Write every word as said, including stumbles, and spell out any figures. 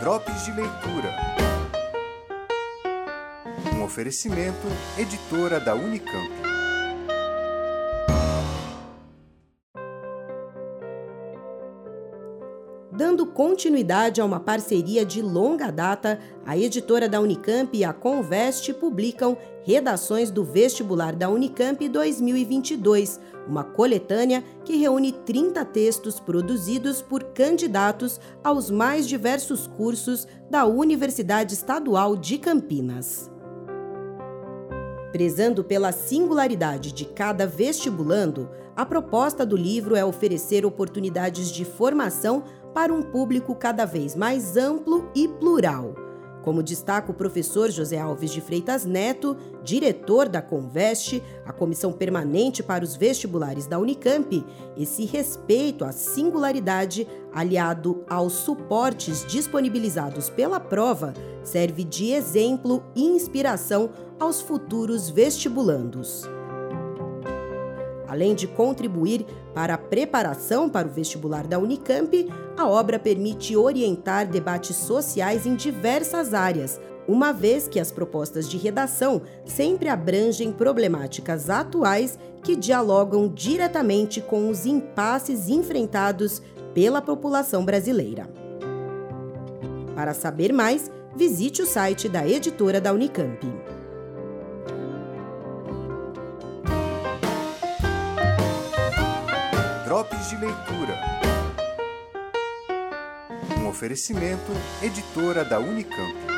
Drops de Leitura. Um oferecimento, editora da Unicamp. Dando continuidade a uma parceria de longa data, a editora da Unicamp e a Conveste publicam Redações do Vestibular da Unicamp dois mil e vinte e dois, uma coletânea que reúne trinta textos produzidos por candidatos aos mais diversos cursos da Universidade Estadual de Campinas. Prezando pela singularidade de cada vestibulando, a proposta do livro é oferecer oportunidades de formação para um público cada vez mais amplo e plural. Como destaca o professor José Alves de Freitas Neto, diretor da Conveste, a Comissão Permanente para os Vestibulares da Unicamp, esse respeito à singularidade, aliado aos suportes disponibilizados pela prova, serve de exemplo e inspiração aos futuros vestibulandos. Além de contribuir para a preparação para o vestibular da Unicamp, a obra permite orientar debates sociais em diversas áreas, uma vez que as propostas de redação sempre abrangem problemáticas atuais que dialogam diretamente com os impasses enfrentados pela população brasileira. Para saber mais, visite o site da editora da Unicamp. Drops de Leitura. Um oferecimento, editora da Unicamp.